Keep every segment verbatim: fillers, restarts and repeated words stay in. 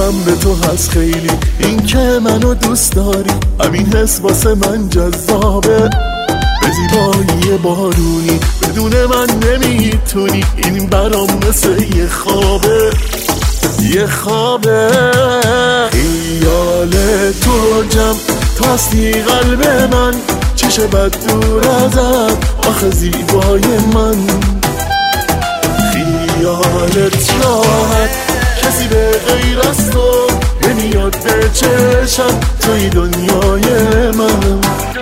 حواسم به تو هست خیلی، این که منو دوست داری همین حس واسه من جذابه. به زیبایی بارونی بدون من نمیتونی، این برام مثل یه خوابه، یه خوابه. خیال تو جمع تو هستی قلب من، چش بد دور ازت آخه زیبای من. خیالت راحت کسی به غیر از تو نمیاد به چشم، توی دنیای من.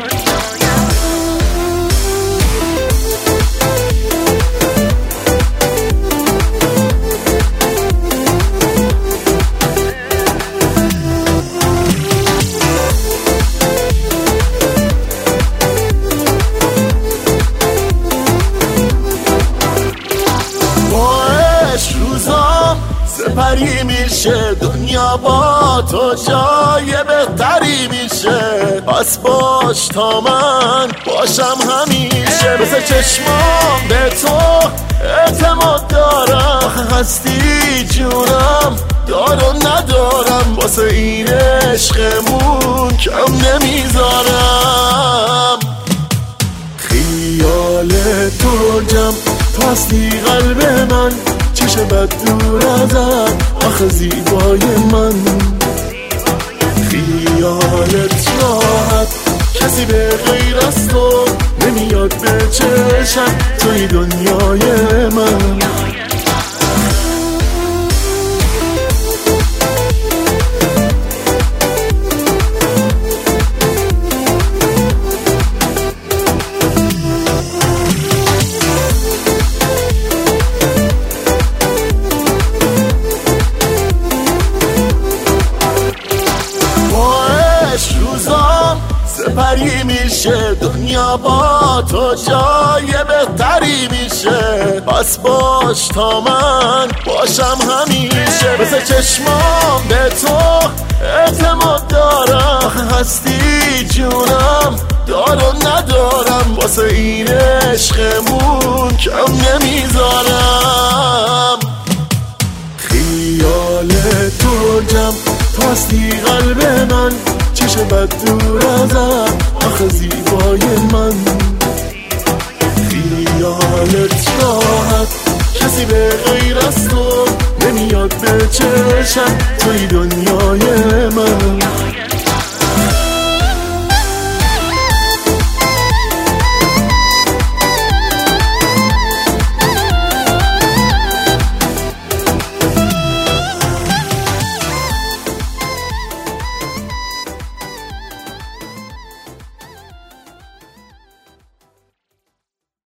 سپری میشه دنیا با تو، جای بهتری میشه، پس باش تا من باشم همیشه. مثل چشمام به تو اعتماد دارم، هستی جونم دار و ندارم، واسه این عشقمون کم نمیذارم. خیال تو جمع تو هستی قلب من، چش بد دور ازت آخه زیبای من. خیالت راحت کسی به غیر از تو نمیاد به چشم، توی دنیای من. سپری میشه دنیا با تو، جای بهتری میشه، پس باش تا من باشم همیشه. مثل چشمام به تو اعتماد دارم، هستی جونم دار و ندارم، واسه این عشقمون کم نمیذارم. خیال تو جمع تو هستی قلب من، چش بد دور ازت آخه زیبای من. خیالت راحت کسی به غیر از تو نمیاد به چشم، توی دنیای من.